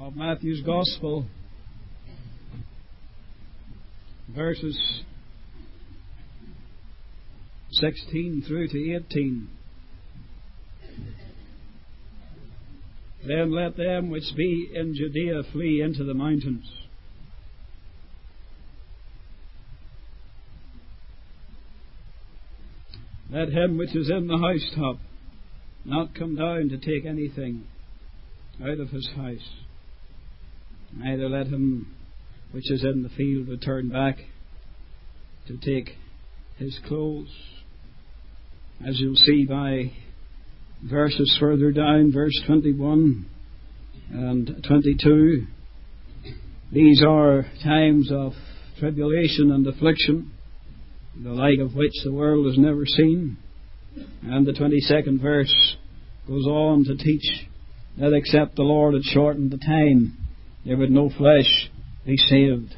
of Matthew's Gospel, verses 16 through to 18. Then let them which be in Judea flee into the mountains. Let him which is in the housetop not come down to take anything out of his house. Neither let him which is in the field return back to take his clothes. As you'll see by verses further down, verse 21 and 22, these are times of tribulation and affliction, the like of which the world has never seen. And the 22nd verse goes on to teach that except the Lord had shortened the time, there would no flesh be saved.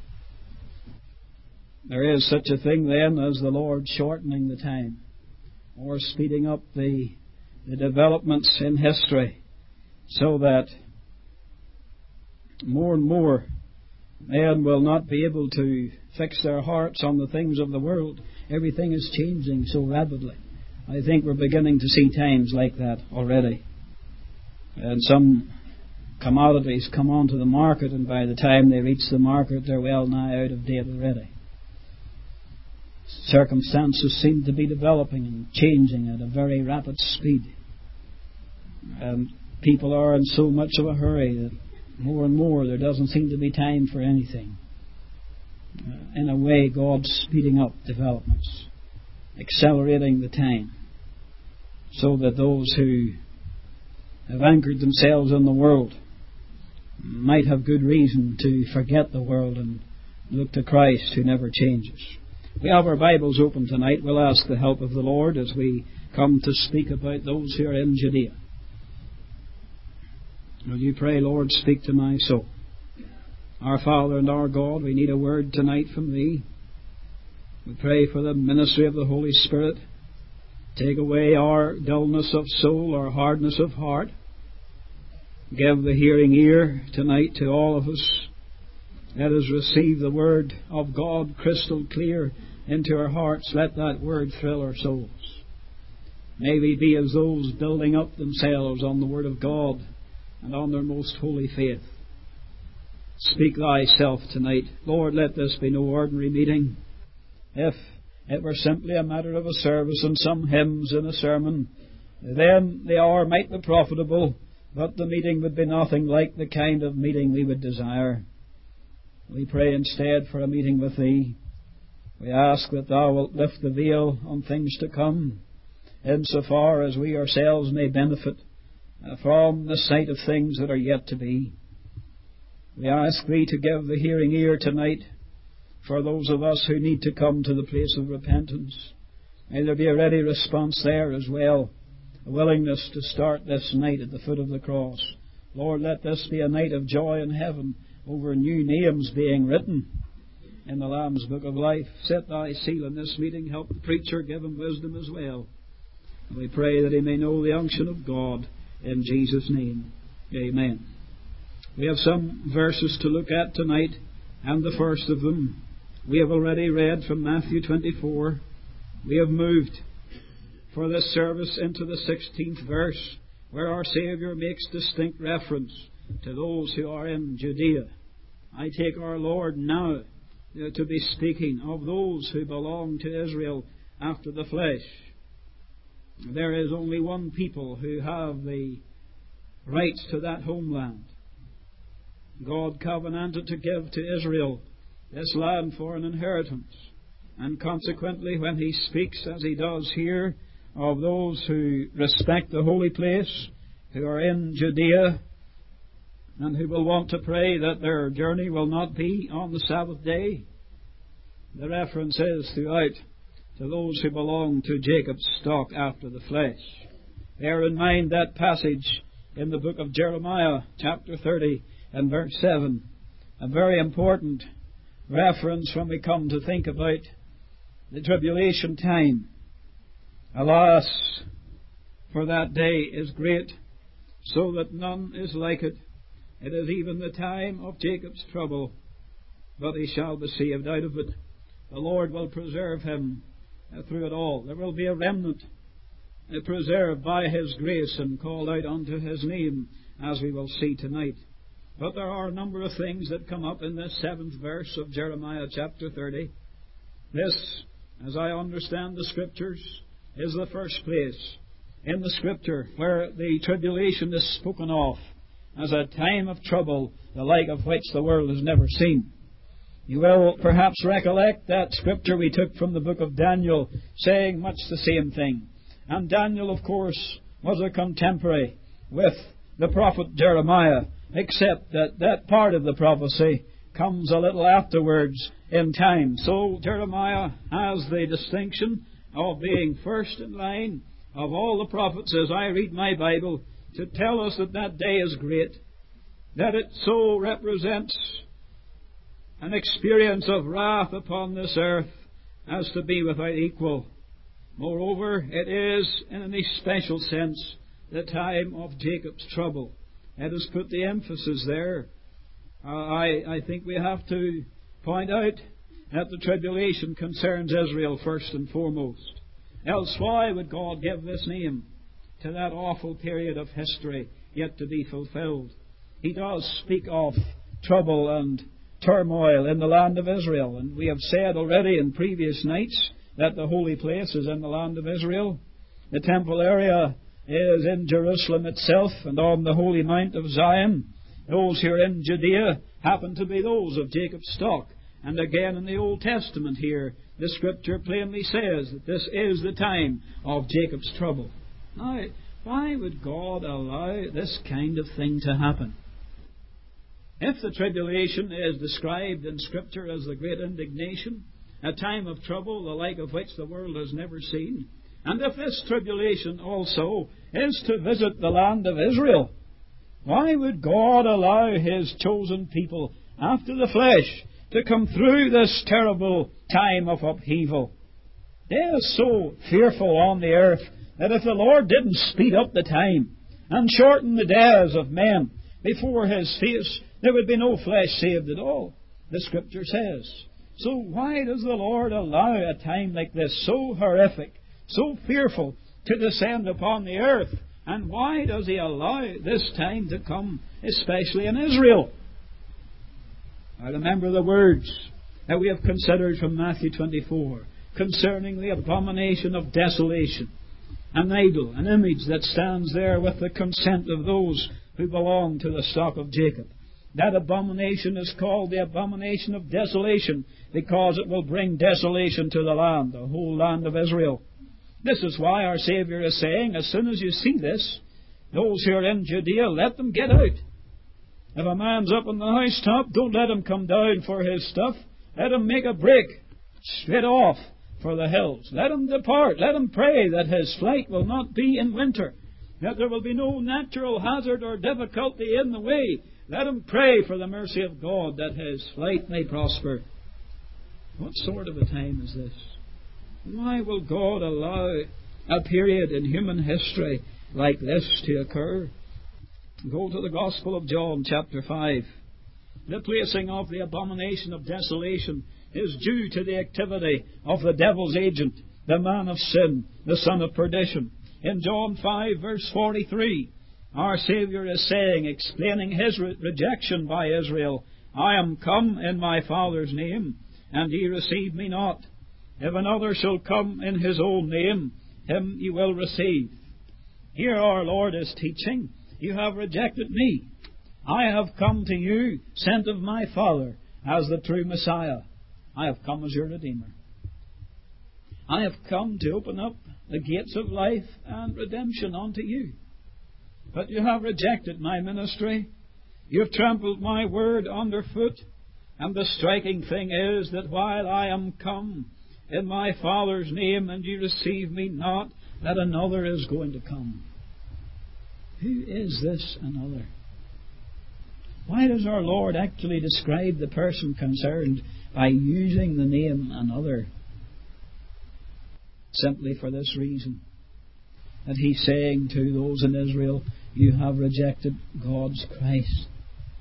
There is such a thing then as the Lord shortening the time, or speeding up the developments in history, so that more and more men will not be able to fix their hearts on the things of the world. Everything is changing so rapidly. I think we're beginning to see times like that already. And some commodities come onto the market, and by the time they reach the market, they're well nigh out of date already. Circumstances seem to be developing and changing at a very rapid speed. And people are in so much of a hurry that more and more there doesn't seem to be time for anything. In a way, God's speeding up developments, accelerating the time, so that those who have anchored themselves in the world might have good reason to forget the world and look to Christ, who never changes. We have our Bibles open tonight. We'll ask the help of the Lord as we come to speak about those who are in Judea. Will you pray, Lord, speak to my soul. Our Father and our God, we need a word tonight from Thee. We pray for the ministry of the Holy Spirit. Take away our dullness of soul, our hardness of heart. Give the hearing ear tonight to all of us. Let us receive the Word of God crystal clear into our hearts. Let that Word thrill our souls. May we be as those building up themselves on the Word of God and on their most holy faith. Speak Thyself tonight. Lord, let this be no ordinary meeting. If it were simply a matter of a service and some hymns and a sermon, then the hour might be profitable, but the meeting would be nothing like the kind of meeting we would desire. We pray instead for a meeting with Thee. We ask that Thou wilt lift the veil on things to come, insofar as we ourselves may benefit from the sight of things that are yet to be. We ask Thee to give the hearing ear tonight for those of us who need to come to the place of repentance. May there be a ready response there as well, a willingness to start this night at the foot of the cross. Lord, let this be a night of joy in heaven over new names being written in the Lamb's Book of Life. Set Thy seal in this meeting. Help the preacher. Give him wisdom as well. And we pray that he may know the unction of God in Jesus' name. Amen. We have some verses to look at tonight, and the first of them we have already read from Matthew 24. We have moved for this service into the 16th verse, where our Saviour makes distinct reference to those who are in Judea. I take our Lord now to be speaking of those who belong to Israel after the flesh. There is only one people who have the rights to that homeland. God covenanted to give to Israel this land for an inheritance. And consequently, when He speaks, as He does here, of those who respect the holy place, who are in Judea, and who will want to pray that their journey will not be on the Sabbath day, the reference is throughout to those who belong to Jacob's stock after the flesh. Bear in mind that passage in the book of Jeremiah, chapter 30 and verse 7, a very important reference when we come to think about the tribulation time. Alas, for that day is great, so that none is like it. It is even the time of Jacob's trouble, but he shall be saved out of it. The Lord will preserve him through it all. There will be a remnant preserved by His grace and called out unto His name, as we will see tonight. But there are a number of things that come up in this 7th verse of Jeremiah chapter 30. This, as I understand the Scriptures, is the first place in the Scripture where the tribulation is spoken of as a time of trouble, the like of which the world has never seen. You will perhaps recollect that Scripture we took from the book of Daniel, saying much the same thing. And Daniel, of course, was a contemporary with the prophet Jeremiah, except that that part of the prophecy comes a little afterwards in time. So Jeremiah has the distinction of being first in line of all the prophets, as I read my Bible, to tell us that that day is great, that it so represents an experience of wrath upon this earth as to be without equal. Moreover, it is, in an especial sense, the time of Jacob's trouble. It has put the emphasis there. I think we have to point out that the tribulation concerns Israel first and foremost. Else why would God give this name to that awful period of history yet to be fulfilled? He does speak of trouble and turmoil in the land of Israel, and we have said already in previous nights that the holy place is in the land of Israel. The temple area is in Jerusalem itself and on the holy mount of Zion. Those who are in Judea happen to be those of Jacob's stock. And again in the Old Testament here, the Scripture plainly says that this is the time of Jacob's trouble. Now, why would God allow this kind of thing to happen? If the tribulation is described in Scripture as the great indignation, a time of trouble the like of which the world has never seen, and if this tribulation also is to visit the land of Israel, why would God allow His chosen people after the flesh to come through this terrible time of upheaval? It is so fearful on the earth that if the Lord didn't speed up the time and shorten the days of men before His face, there would be no flesh saved at all, the Scripture says. So why does the Lord allow a time like this, so horrific, so fearful, to descend upon the earth? And why does He allow this time to come, especially in Israel? I remember the words that we have considered from Matthew 24 concerning the abomination of desolation, an idol, an image that stands there with the consent of those who belong to the stock of Jacob. That abomination is called the abomination of desolation because it will bring desolation to the land, the whole land of Israel. This is why our Saviour is saying, as soon as you see this, those who are in Judea, let them get out. If a man's up on the housetop, don't let him come down for his stuff. Let him make a break straight off for the hills. Let him depart. Let him pray that his flight will not be in winter, that there will be no natural hazard or difficulty in the way. Let him pray for the mercy of God that his flight may prosper. What sort of a time is this? Why will God allow a period in human history like this to occur? Go to the Gospel of John, chapter 5. The placing of the abomination of desolation is due to the activity of the devil's agent, the man of sin, the son of perdition. In John 5, verse 43, our Saviour is saying, explaining His rejection by Israel, I am come in my Father's name, and ye receive me not. If another shall come in His own name, him ye will receive. Here our Lord is teaching, you have rejected me. I have come to you, sent of my Father, as the true Messiah. I have come as your Redeemer. I have come to open up the gates of life and redemption unto you. But you have rejected my ministry. You have trampled my word underfoot. And the striking thing is that while I am come in my Father's name and you receive me not, that another is going to come. Who is this another? Why does our Lord actually describe the person concerned by using the name another? Simply for this reason, that He's saying to those in Israel, you have rejected God's Christ.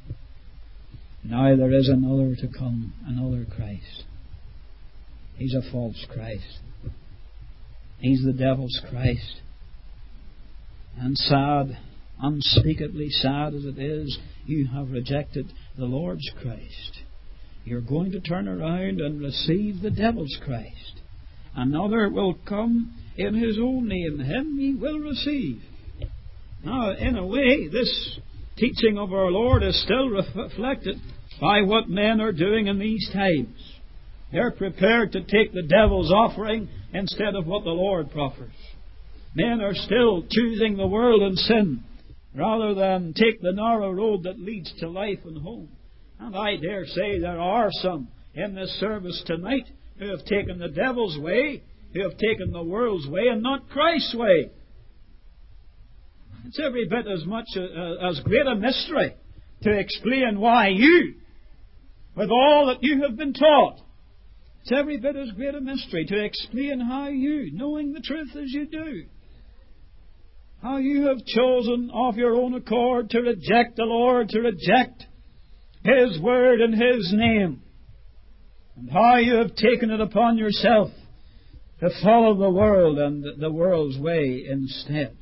Now there is another to come, another Christ. He's a false Christ. He's the devil's Christ. And sad, unspeakably sad as it is, you have rejected the Lord's Christ. You're going to turn around and receive the devil's Christ. Another will come in his own name. Him ye will receive. Now, in a way, this teaching of our Lord is still reflected by what men are doing in these times. They're prepared to take the devil's offering instead of what the Lord proffers. Men are still choosing the world and sin rather than take the narrow road that leads to life and home. And I dare say there are some in this service tonight who have taken the devil's way, who have taken the world's way and not Christ's way. It's every bit as much as great a mystery to explain why you, with all that you have been taught, it's every bit as great a mystery to explain how you, knowing the truth as you do, how you have chosen of your own accord to reject the Lord, to reject His Word and His name, and how you have taken it upon yourself to follow the world and the world's way instead.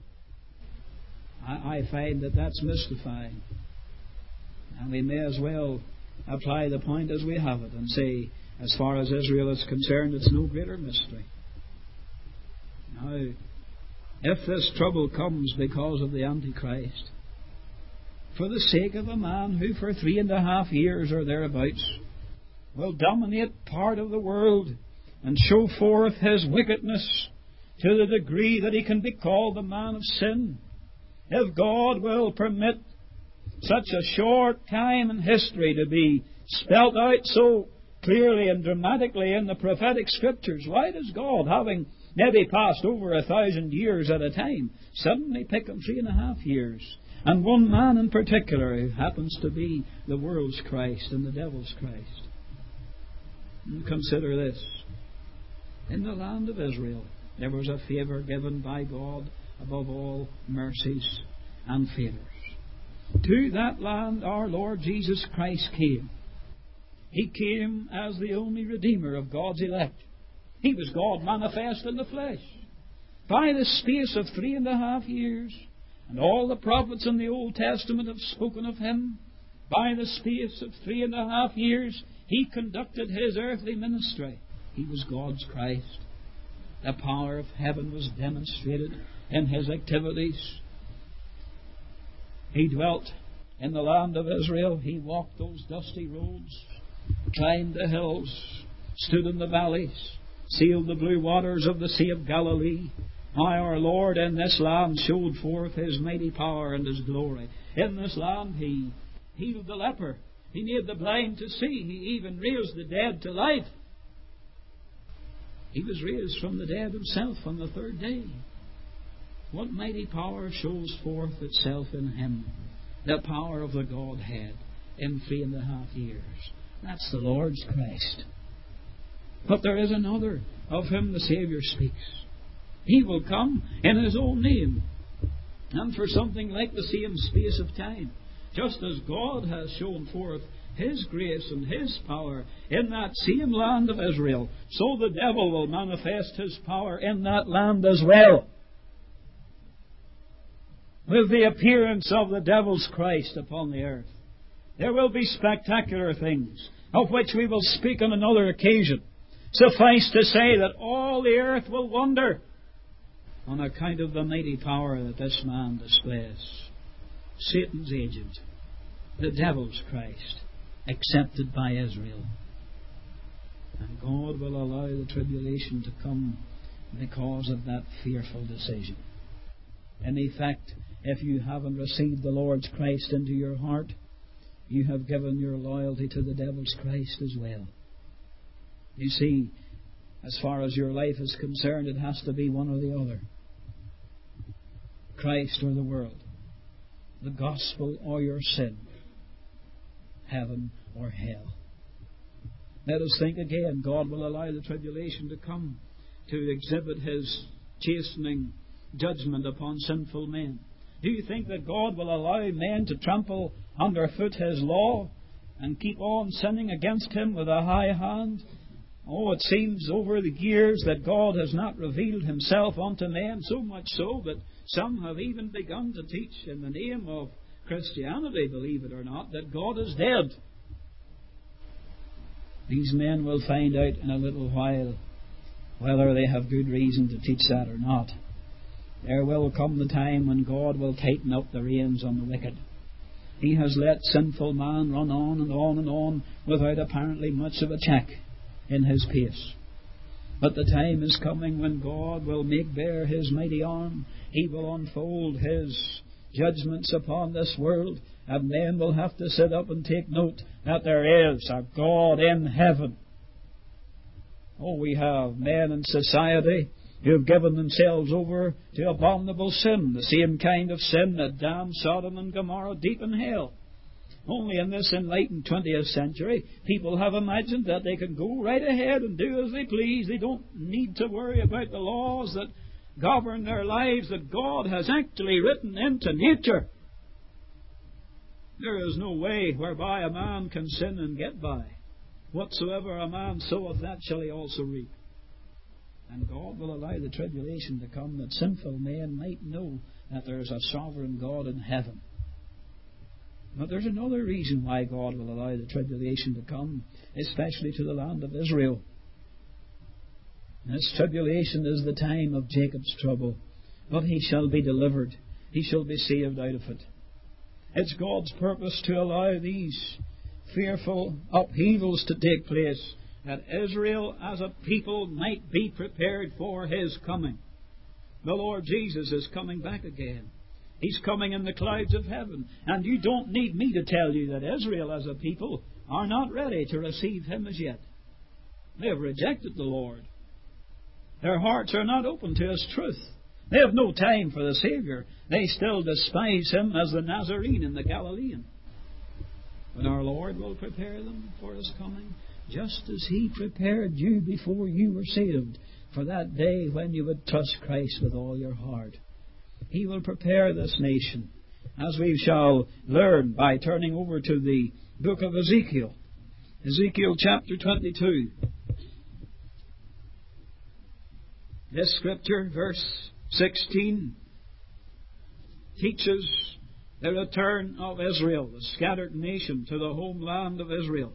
I find that that's mystifying. And we may as well apply the point as we have it and say, as far as Israel is concerned, it's no greater mystery. Now, if this trouble comes because of the Antichrist, for the sake of a man who for 3.5 years or thereabouts will dominate part of the world and show forth his wickedness to the degree that he can be called the man of sin, if God will permit such a short time in history to be spelt out so clearly and dramatically in the prophetic Scriptures, why does God, having maybe passed over 1,000 years at a time, suddenly pick up 3.5 years? And one man in particular who happens to be the world's Christ and the devil's Christ. And consider this. In the land of Israel, there was a favour given by God above all mercies and favours. To that land our Lord Jesus Christ came. He came as the only Redeemer of God's elect. He was God manifest in the flesh. By the space of 3.5 years, and all the prophets in the Old Testament have spoken of Him, by the space of 3.5 years, He conducted His earthly ministry. He was God's Christ. The power of heaven was demonstrated in His activities. He dwelt in the land of Israel. He walked those dusty roads, climbed the hills, stood in the valleys, sealed the blue waters of the Sea of Galilee. Now our Lord in this land showed forth His mighty power and His glory. In this land He healed the leper. He made the blind to see. He even raised the dead to life. He was raised from the dead Himself on the third day. What mighty power shows forth itself in Him? The power of the Godhead in 3.5 years. That's the Lord's Christ. But there is another of whom the Saviour speaks. He will come in His own name, and for something like the same space of time. Just as God has shown forth His grace and His power in that same land of Israel, so the devil will manifest his power in that land as well. With the appearance of the devil's Christ upon the earth, there will be spectacular things, of which we will speak on another occasion. Suffice to say that all the earth will wonder on account of the mighty power that this man displays. Satan's agent, the devil's Christ, accepted by Israel. And God will allow the tribulation to come because of that fearful decision. In effect, if you haven't received the Lord's Christ into your heart, you have given your loyalty to the devil's Christ as well. You see, as far as your life is concerned, it has to be one or the other. Christ or the world. The gospel or your sin. Heaven or hell. Let us think again. God will allow the tribulation to come to exhibit His chastening judgment upon sinful men. Do you think that God will allow men to trample underfoot His law and keep on sinning against Him with a high hand? Oh, it seems over the years that God has not revealed Himself unto men, so much so that some have even begun to teach in the name of Christianity, believe it or not, that God is dead. These men will find out in a little while whether they have good reason to teach that or not. There will come the time when God will tighten up the reins on the wicked. He has let sinful man run on and on and on without apparently much of a check in his pace. But the time is coming when God will make bare His mighty arm. He will unfold His judgments upon this world, and men will have to sit up and take note that there is a God in heaven. Oh, we have men in society who have given themselves over to abominable sin, the same kind of sin that damned Sodom and Gomorrah deep in hell. Only in this enlightened 20th century, people have imagined that they can go right ahead and do as they please. They don't need to worry about the laws that govern their lives that God has actually written into nature. There is no way whereby a man can sin and get by. Whatsoever a man soweth, that shall he also reap. And God will allow the tribulation to come that sinful men might know that there is a sovereign God in heaven. But there's another reason why God will allow the tribulation to come, especially to the land of Israel. This tribulation is the time of Jacob's trouble, but he shall be delivered. He shall be saved out of it. It's God's purpose to allow these fearful upheavals to take place, that Israel as a people might be prepared for His coming. The Lord Jesus is coming back again. He's coming in the clouds of heaven. And you don't need me to tell you that Israel as a people are not ready to receive Him as yet. They have rejected the Lord. Their hearts are not open to His truth. They have no time for the Saviour. They still despise Him as the Nazarene and the Galilean. But our Lord will prepare them for His coming, just as He prepared you before you were saved for that day when you would trust Christ with all your heart. He will prepare this nation, as we shall learn by turning over to the book of Ezekiel. Ezekiel chapter 22. This scripture, verse 16, teaches the return of Israel, the scattered nation, to the homeland of Israel.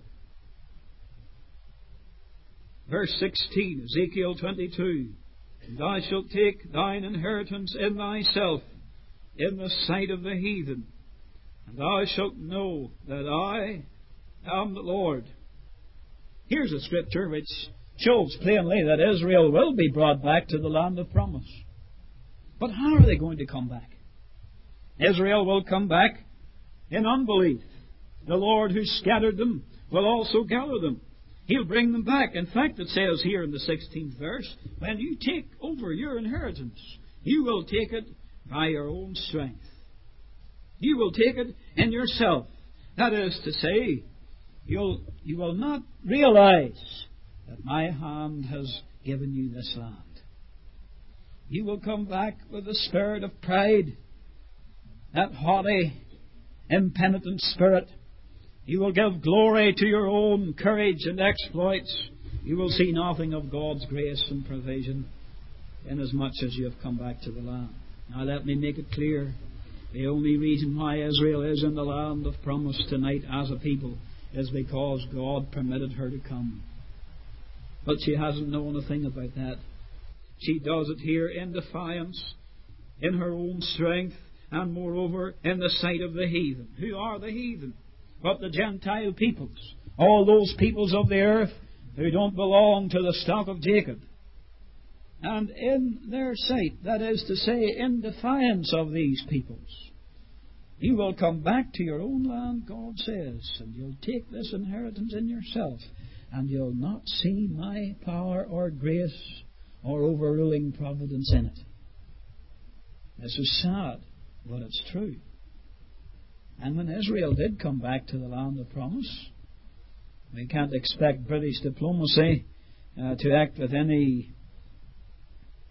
Verse 16, Ezekiel 22. And thou shalt take thine inheritance in thyself in the sight of the heathen, and thou shalt know that I am the Lord. Here's a scripture which shows plainly that Israel will be brought back to the land of promise. But how are they going to come back? Israel will come back in unbelief. The Lord who scattered them will also gather them. He'll bring them back. In fact, it says here in the 16th verse, when you take over your inheritance, you will take it by your own strength. You will take it in yourself. That is to say, you will not realize that my hand has given you this land. You will come back with a spirit of pride, that haughty, impenitent spirit. You will give glory to your own courage and exploits. You will see nothing of God's grace and provision, inasmuch as you have come back to the land. Now let me make it clear. The only reason why Israel is in the land of promise tonight as a people is because God permitted her to come. But she hasn't known a thing about that. She does it here in defiance, in her own strength, and moreover in the sight of the heathen. Who are the heathen? But the Gentile peoples, all those peoples of the earth who don't belong to the stock of Jacob. And in their sight, that is to say, in defiance of these peoples, you will come back to your own land, God says, and you'll take this inheritance in yourself, and you'll not see my power or grace or overruling providence in it. This is sad, but it's true. And when Israel did come back to the land of promise, we can't expect British diplomacy to act with any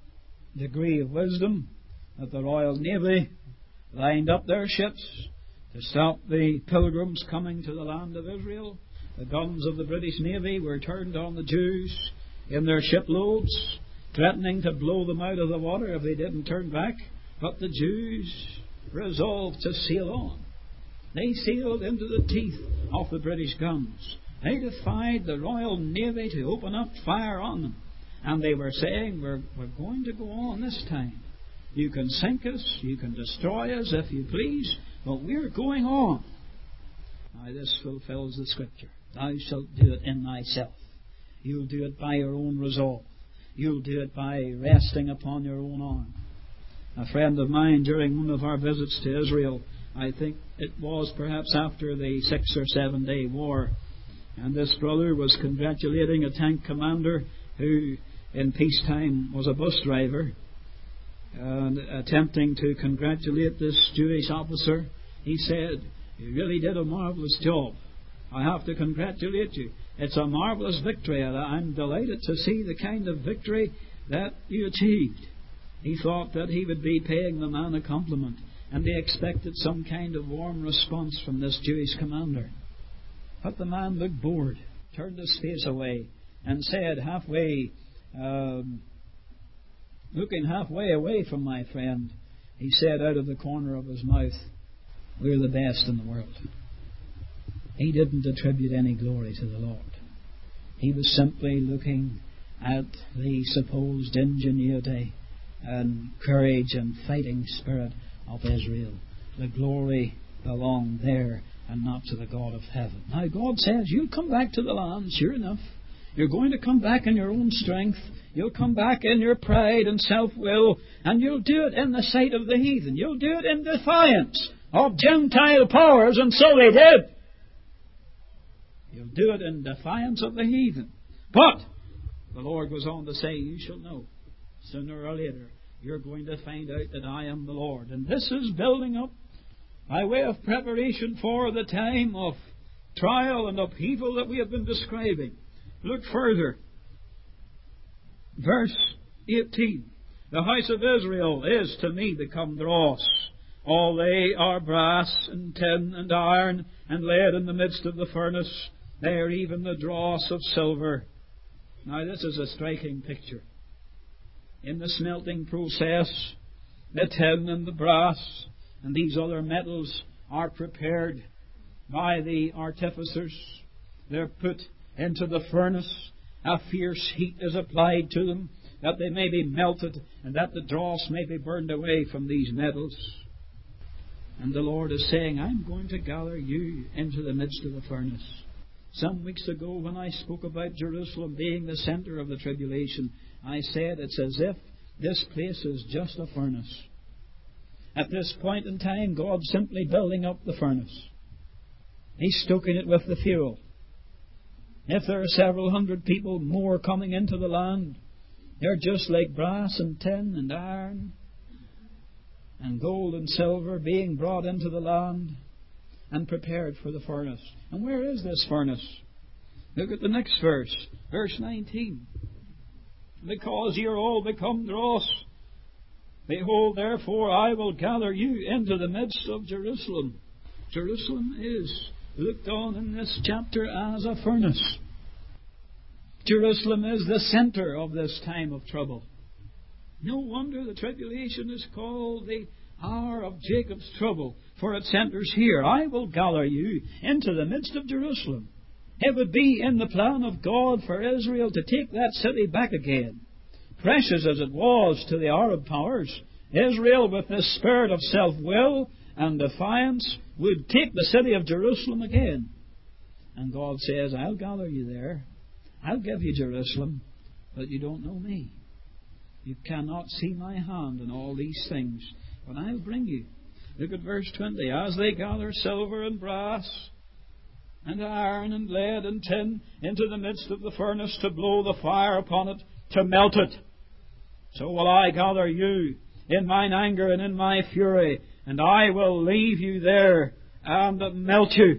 degree of wisdom, that the Royal Navy lined up their ships to stop the pilgrims coming to the land of Israel. The guns of the British Navy were turned on the Jews in their shiploads, threatening to blow them out of the water if they didn't turn back. But the Jews resolved to sail on. They sailed into the teeth of the British guns. They defied the Royal Navy to open up fire on them. And they were saying, we're going to go on this time. You can sink us, you can destroy us if you please, but we're going on. Now this fulfills the Scripture. Thou shalt do it in thyself. You'll do it by your own resolve. You'll do it by resting upon your own arm. A friend of mine, during one of our visits to Israel, I think it was perhaps after the 6 or 7 day war, and this brother was congratulating a tank commander who in peacetime was a bus driver, and attempting to congratulate this Jewish officer. He said, "You really did a marvelous job. I have to congratulate you. It's a marvelous victory, and I'm delighted to see the kind of victory that you achieved." He thought that he would be paying the man a compliment, and they expected some kind of warm response from this Jewish commander. But the man looked bored, turned his face away, and said, looking halfway away from my friend, he said out of the corner of his mouth, "We're the best in the world." He didn't attribute any glory to the Lord. He was simply looking at the supposed ingenuity and courage and fighting spirit of Israel. The glory belonged there and not to the God of heaven. Now God says, you'll come back to the land, sure enough. You're going to come back in your own strength. You'll come back in your pride and self-will, and you'll do it in the sight of the heathen. You'll do it in defiance of Gentile powers, and so they did. You'll do it in defiance of the heathen. But the Lord goes on to say, you shall know, sooner or later, you're going to find out that I am the Lord. And this is building up by way of preparation for the time of trial and upheaval that we have been describing. Look further. Verse 18. The house of Israel is to me become dross. All they are brass and tin and iron and lead in the midst of the furnace. They are even the dross of silver. Now this is a striking picture. In the smelting process, the tin and the brass and these other metals are prepared by the artificers. They're put into the furnace. A fierce heat is applied to them, that they may be melted and that the dross may be burned away from these metals. And the Lord is saying, I'm going to gather you into the midst of the furnace. Some weeks ago, when I spoke about Jerusalem being the center of the tribulation, I said it's as if this place is just a furnace. At this point in time, God's simply building up the furnace. He's stoking it with the fuel. If there are several hundred people more coming into the land, they're just like brass and tin and iron and gold and silver being brought into the land and prepared for the furnace. And where is this furnace? Look at the next verse, verse 19. Because ye are all become dross, behold, therefore I will gather you into the midst of Jerusalem. Jerusalem is looked on in this chapter as a furnace. Jerusalem is the center of this time of trouble. No wonder the tribulation is called the hour of Jacob's trouble, for it centers here. I will gather you into the midst of Jerusalem. It would be in the plan of God for Israel to take that city back again. Precious as it was to the Arab powers, Israel, with this spirit of self-will and defiance, would take the city of Jerusalem again. And God says, I'll gather you there. I'll give you Jerusalem, but you don't know me. You cannot see my hand in all these things, but I'll bring you. Look at verse 20. As they gather silver and brass and iron and lead and tin into the midst of the furnace to blow the fire upon it, to melt it, so will I gather you in mine anger and in my fury, and I will leave you there and melt you.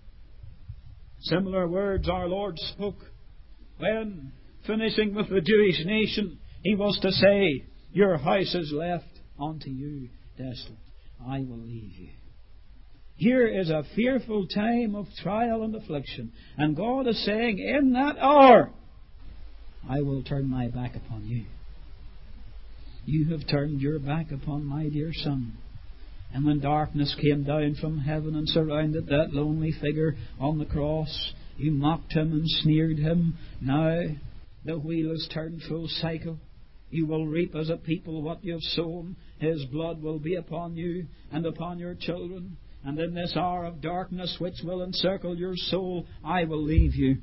Similar words our Lord spoke when, finishing with the Jewish nation, He was to say, your house is left unto you desolate. I will leave you. Here is a fearful time of trial and affliction. And God is saying, in that hour, I will turn my back upon you. You have turned your back upon my dear Son. And when darkness came down from heaven and surrounded that lonely figure on the cross, you mocked him and sneered him. Now the wheel is turned full cycle. You will reap as a people what you have sown. His blood will be upon you and upon your children. And in this hour of darkness which will encircle your soul, I will leave you.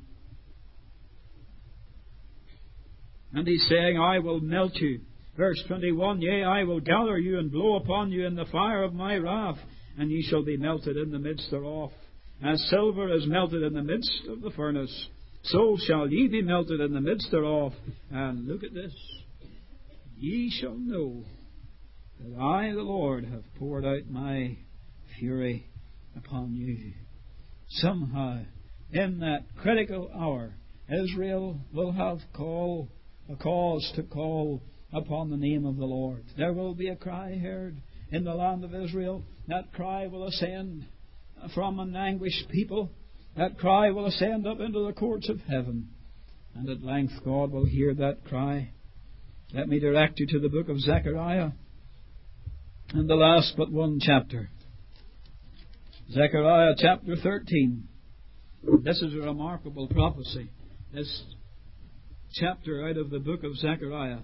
And he's saying, I will melt you. Verse 21, yea, I will gather you and blow upon you in the fire of my wrath, and ye shall be melted in the midst thereof. As silver is melted in the midst of the furnace, so shall ye be melted in the midst thereof. And look at this. Ye shall know that I, the Lord, have poured out my fury upon you. Somehow, in that critical hour, Israel will have a cause to call upon the name of the Lord. There will be a cry heard in the land of Israel. That cry will ascend from an anguished people. That cry will ascend up into the courts of heaven. And at length God will hear that cry. Let me direct you to the book of Zechariah and the last but one chapter. Zechariah chapter 13. This is a remarkable prophecy. This chapter out of the book of Zechariah.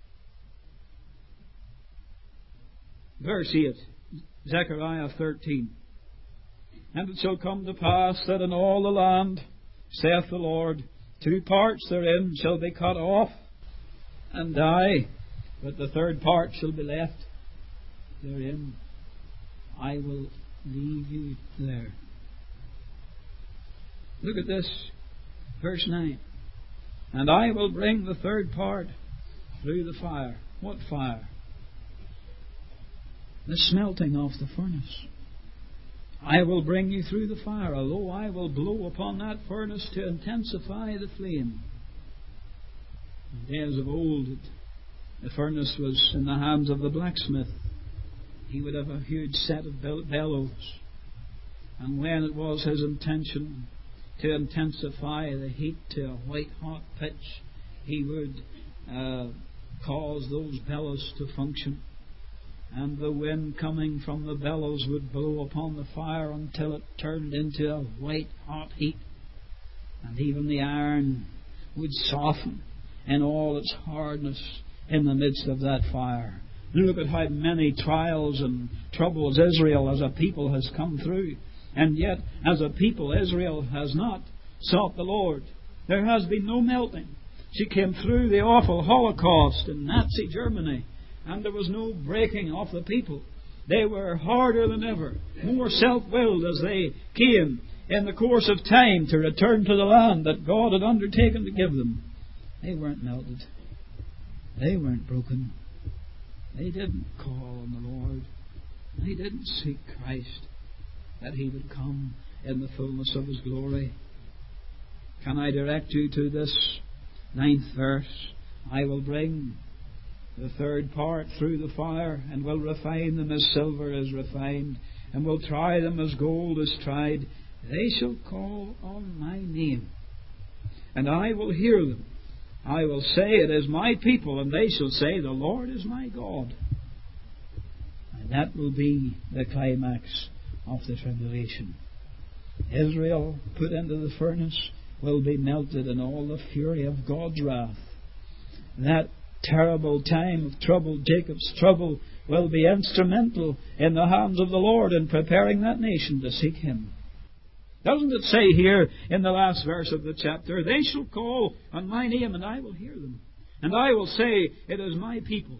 Verse 8, Zechariah 13. And it shall come to pass that in all the land, saith the Lord, 2 parts therein shall be cut off and die, but the third part shall be left therein. I will leave you there. Look at this, verse 9. And I will bring the third part through the fire. What fire? The smelting of the furnace. I will bring you through the fire. Lo, I will blow upon that furnace to intensify the flame. In days of old, the furnace was in the hands of the blacksmith. He would have a huge set of bellows. And when it was his intention to intensify the heat to a white-hot pitch, he would cause those bellows to function. And the wind coming from the bellows would blow upon the fire until it turned into a white-hot heat. And even the iron would soften in all its hardness in the midst of that fire. Look at how many trials and troubles Israel as a people has come through. And yet, as a people, Israel has not sought the Lord. There has been no melting. She came through the awful Holocaust in Nazi Germany, and there was no breaking of the people. They were harder than ever, more self-willed as they came in the course of time to return to the land that God had undertaken to give them. They weren't melted. They weren't broken. They didn't call on the Lord. They didn't seek Christ, that He would come in the fullness of His glory. Can I direct you to this 9th verse? I will bring the third part through the fire, and will refine them as silver is refined, and will try them as gold is tried. They shall call on my name, and I will hear them. I will say, it is my people, and they shall say, the Lord is my God. And that will be the climax of the tribulation. Israel, put into the furnace, will be melted in all the fury of God's wrath. That terrible time of trouble, Jacob's trouble, will be instrumental in the hands of the Lord in preparing that nation to seek Him. Doesn't it say here in the last verse of the chapter, they shall call on my name and I will hear them, and I will say, it is my people.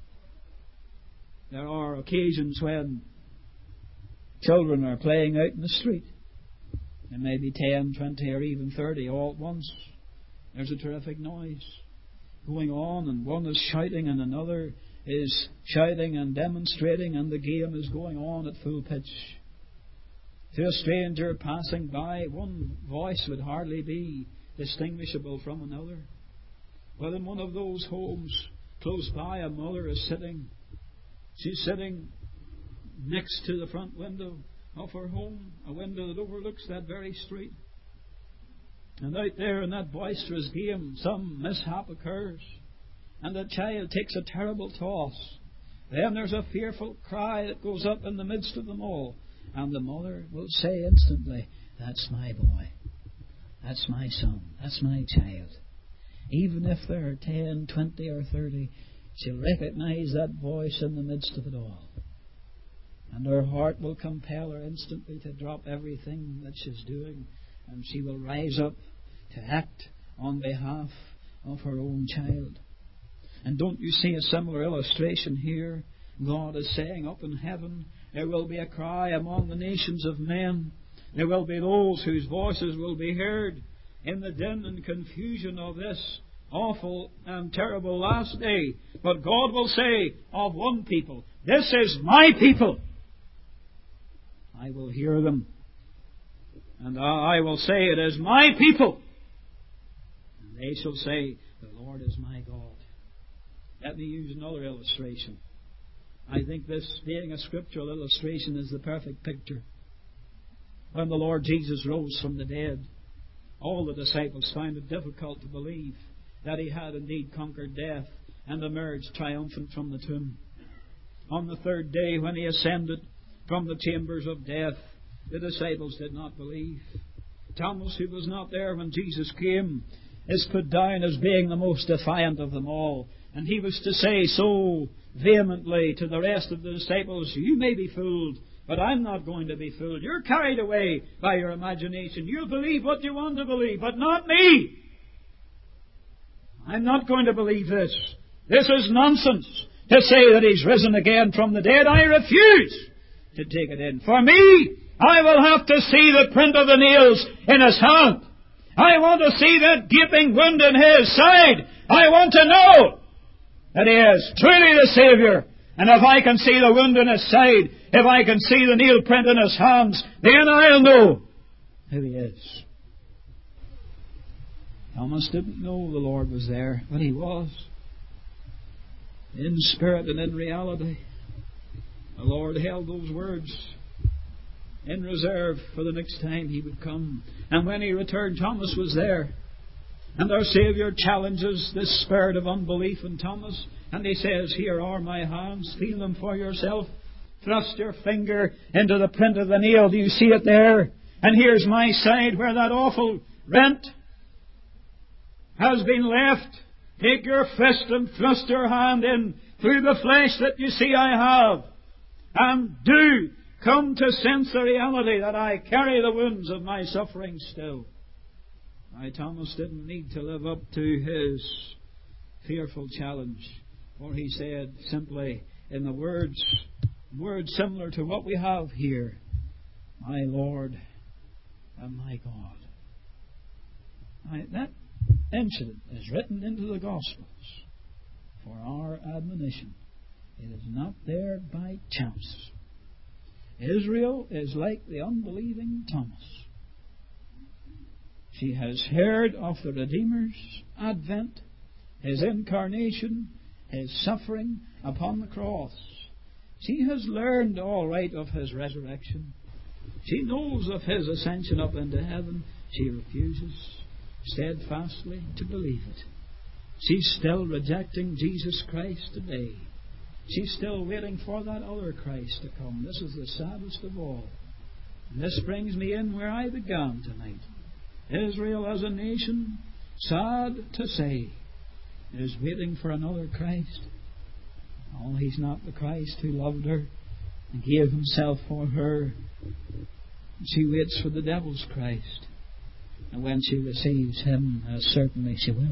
There are occasions when children are playing out in the street. There may be 10, 20 or even 30 all at once. There's a terrific noise going on, and one is shouting and another is shouting and demonstrating, and the game is going on at full pitch. To a stranger passing by, one voice would hardly be distinguishable from another. Well, in one of those homes close by, a mother is sitting. She's sitting next to the front window of her home, a window that overlooks that very street. And out there in that boisterous game, some mishap occurs, and the child takes a terrible toss. Then there's a fearful cry that goes up in the midst of them all, and the mother will say instantly, "That's my boy. That's my son. That's my child." Even if they're 10, 20 or 30, she'll recognize that voice in the midst of it all. And her heart will compel her instantly to drop everything that she's doing, and she will rise up to act on behalf of her own child. And don't you see a similar illustration here? God is saying up in heaven, there will be a cry among the nations of men. There will be those whose voices will be heard in the din and confusion of this awful and terrible last day. But God will say of one people, "This is my people." I will hear them. And I will say, "It is my people." And they shall say, "The Lord is my God." Let me use another illustration. I think this, being a scriptural illustration, is the perfect picture. When the Lord Jesus rose from the dead, all the disciples found it difficult to believe that He had indeed conquered death and emerged triumphant from the tomb. On the third day, when He ascended from the chambers of death, the disciples did not believe. Thomas, who was not there when Jesus came, is put down as being the most defiant of them all. And he was to say so vehemently to the rest of the disciples, "You may be fooled, but I'm not going to be fooled. You're carried away by your imagination. You'll believe what you want to believe, but not me. I'm not going to believe this. This is nonsense to say that He's risen again from the dead. I refuse to take it in. For me, I will have to see the print of the nails in His hand. I want to see that gaping wound in His side. I want to know that He is truly the Saviour. And if I can see the wound in His side, if I can see the nail print in His hands, then I'll know who He is." Thomas didn't know the Lord was there, but He was. In spirit and in reality. The Lord held those words in reserve for the next time He would come. And when He returned, Thomas was there. And our Saviour challenges this spirit of unbelief in Thomas. And He says, "Here are my hands. Feel them for yourself. Thrust your finger into the print of the nail. Do you see it there? And here's my side where that awful rent has been left. Take your fist and thrust your hand in through the flesh that you see I have. And do come to sense the reality that I carry the wounds of my suffering still." Now, Thomas didn't need to live up to his fearful challenge, for he said simply in the words similar to what we have here, "My Lord and my God." Now, that incident is written into the Gospels for our admonition. It is not there by chance. Israel is like the unbelieving Thomas. She has heard of the Redeemer's advent, His incarnation, His suffering upon the cross. She has learned all right of His resurrection. She knows of His ascension up into heaven. She refuses steadfastly to believe it. She's still rejecting Jesus Christ today. She's still waiting for that other Christ to come. This is the saddest of all. And this brings me in where I began tonight. Israel as a nation, sad to say, is waiting for another Christ. Oh, He's not the Christ who loved her and gave Himself for her. She waits for the devil's Christ. And when she receives Him, as certainly she will,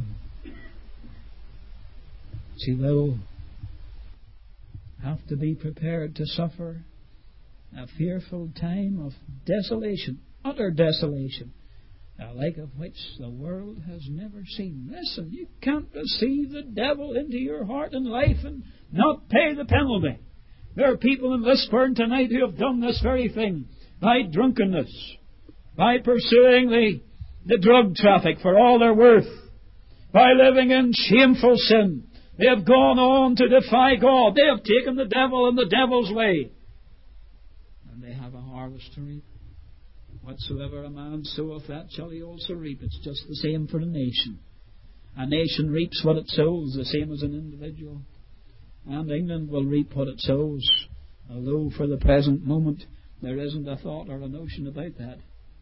she will have to be prepared to suffer a fearful time of desolation, utter desolation, the like of which the world has never seen. Listen, you can't receive the devil into your heart and life and not pay the penalty. There are people in Lisburn tonight who have done this very thing by drunkenness, by pursuing the drug traffic for all they're worth, by living in shameful sin. They have gone on to defy God. They have taken the devil and the devil's way. And they have a harvest to reap. Whatsoever a man soweth, that shall he also reap. It's just the same for a nation. A nation reaps what it sows, the same as an individual. And England will reap what it sows, although for the present moment there isn't a thought or a notion about that.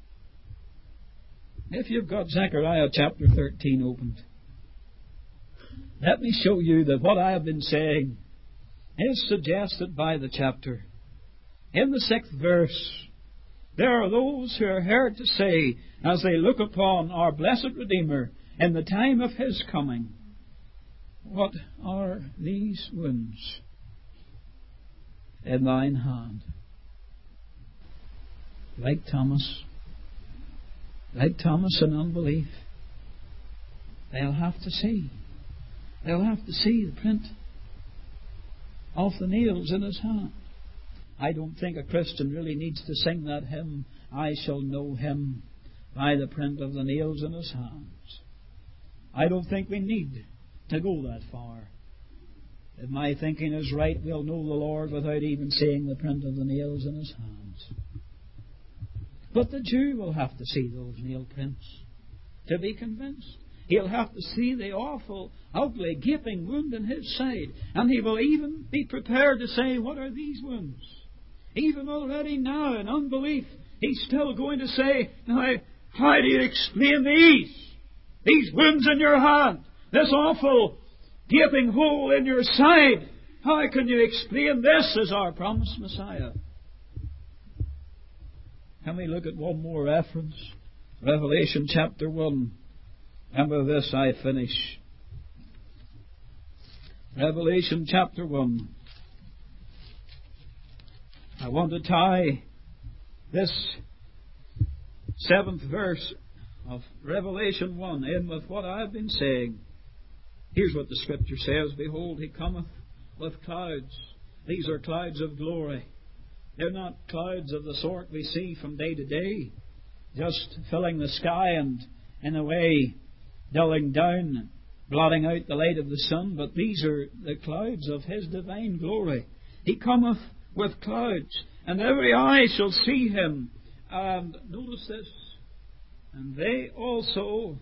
If you've got Zechariah chapter 13 opened, let me show you that what I have been saying is suggested by the chapter. In the 6th verse, there are those who are heard to say, as they look upon our blessed Redeemer in the time of His coming, what are these wounds in thine hand? Like Thomas in unbelief, they'll have to see. They'll have to see the print of the nails in His hand. I don't think a Christian really needs to sing that hymn, I shall know Him by the print of the nails in His hands. I don't think we need to go that far. If my thinking is right, we'll know the Lord without even seeing the print of the nails in His hands. But the Jew will have to see those nail prints to be convinced. He'll have to see the awful, ugly, gaping wound in his side. And he will even be prepared to say, what are these wounds? Even already now, in unbelief, he's still going to say, now, how do you explain these? These wounds in your hand, this awful gaping hole in your side. How can you explain this as our promised Messiah? Can we look at one more reference? Revelation chapter 1. And with this I finish. Revelation chapter 1. I want to tie this 7th verse of Revelation 1 in with what I've been saying. Here's what the Scripture says. Behold, He cometh with clouds. These are clouds of glory. They're not clouds of the sort we see from day to day, just filling the sky and, in a way, dulling down, blotting out the light of the sun. But these are the clouds of His divine glory. He cometh with clouds, and every eye shall see Him. And notice this. And they also,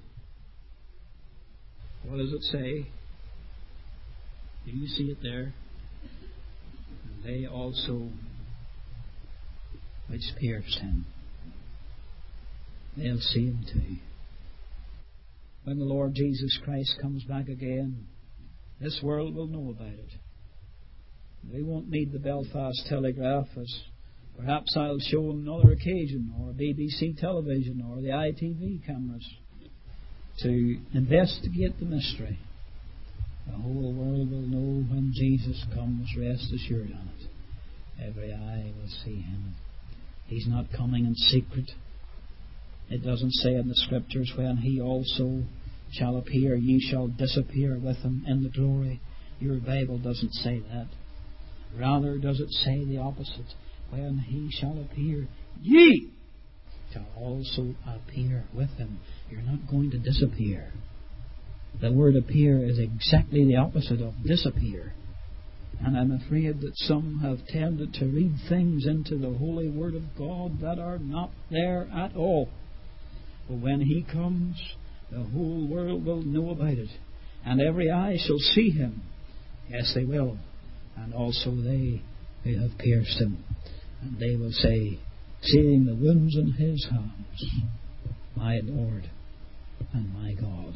what does it say? Do you see it there? And they also which pierced Him. They'll see Him too. When the Lord Jesus Christ comes back again, this world will know about it. We won't need the Belfast Telegraph, as perhaps I'll show on another occasion, or BBC television, or the ITV cameras, to investigate the mystery. The whole world will know when Jesus comes, rest assured on it. Every eye will see Him. He's not coming in secret. It doesn't say in the Scriptures, when He also shall appear, ye shall disappear with Him in the glory. Your Bible doesn't say that. Rather does it say the opposite. When He shall appear, ye shall also appear with Him. You're not going to disappear. The word appear is exactly the opposite of disappear. And I'm afraid that some have tended to read things into the holy Word of God that are not there at all. But when He comes, the whole world will know about it, and every eye shall see Him. Yes, they will. And also they who have pierced Him. And they will say, seeing the wounds in His hands, my Lord and my God.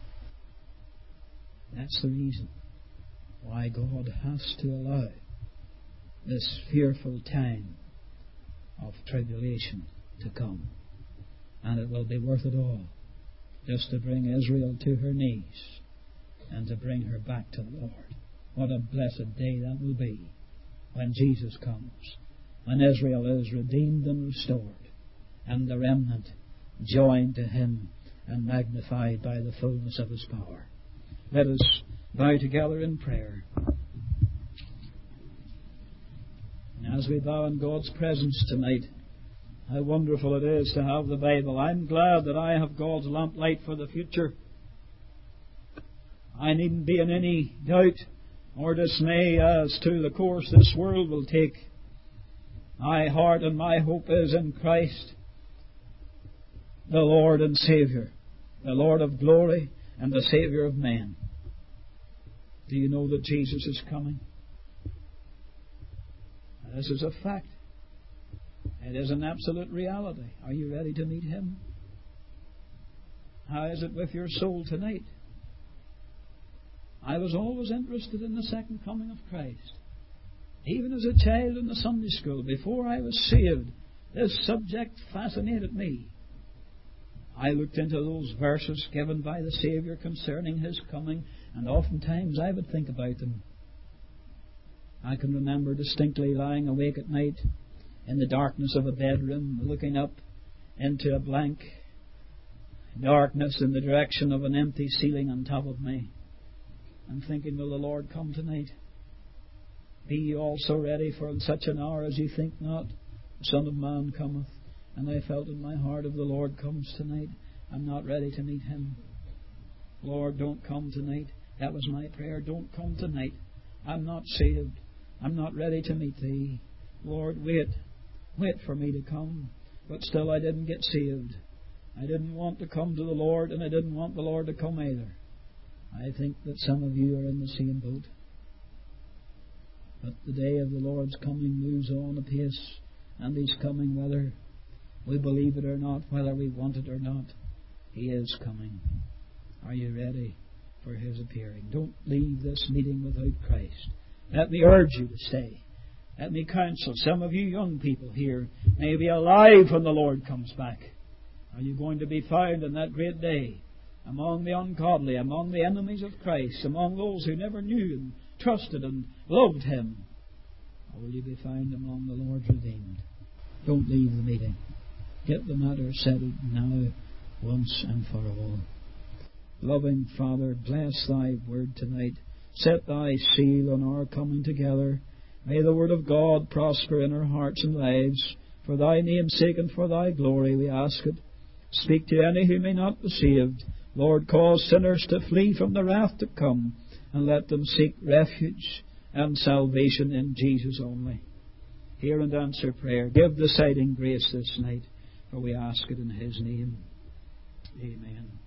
That's the reason why God has to allow this fearful time of tribulation to come. And it will be worth it all, just to bring Israel to her knees and to bring her back to the Lord. What a blessed day that will be when Jesus comes, when Israel is redeemed and restored, and the remnant joined to Him and magnified by the fullness of His power. Let us bow together in prayer. And as we bow in God's presence tonight, how wonderful it is to have the Bible. I'm glad that I have God's lamplight for the future. I needn't be in any doubt or dismay as to the course this world will take. My heart and my hope is in Christ, the Lord and Saviour, the Lord of glory and the Saviour of men. Do you know that Jesus is coming? This is a fact. It is an absolute reality. Are you ready to meet Him? How is it with your soul tonight? I was always interested in the second coming of Christ. Even as a child in the Sunday school, before I was saved, this subject fascinated me. I looked into those verses given by the Saviour concerning His coming, and oftentimes I would think about them. I can remember distinctly lying awake at night in the darkness of a bedroom, looking up into a blank darkness in the direction of an empty ceiling on top of me, and thinking, will the Lord come tonight? Be ye also ready, for in such an hour as ye think not, the Son of Man cometh. And I felt in my heart, if the Lord comes tonight, I'm not ready to meet Him. Lord, don't come tonight. That was my prayer. Don't come tonight. I'm not saved. I'm not ready to meet Thee. Lord, wait. Wait for me to come. But still I didn't get saved. I didn't want to come to the Lord, and I didn't want the Lord to come either. I think that some of you are in the same boat. But the day of the Lord's coming moves on apace, and He's coming whether we believe it or not, whether we want it or not. He is coming. Are you ready for His appearing? Don't leave this meeting without Christ. Let me urge you to stay. Let me counsel. Some of you young people here may be alive when the Lord comes back. Are you going to be found in that great day among the ungodly, among the enemies of Christ, among those who never knew and trusted and loved Him? Or will you be found among the Lord's redeemed? Don't leave the meeting. Get the matter settled now, once and for all. Loving Father, bless Thy word tonight. Set Thy seal on our coming together. May the word of God prosper in our hearts and lives. For Thy name's sake and for Thy glory we ask it. Speak to any who may not be saved. Lord, cause sinners to flee from the wrath to come, and let them seek refuge and salvation in Jesus only. Hear and answer prayer. Give deciding grace this night, for we ask it in His name. Amen.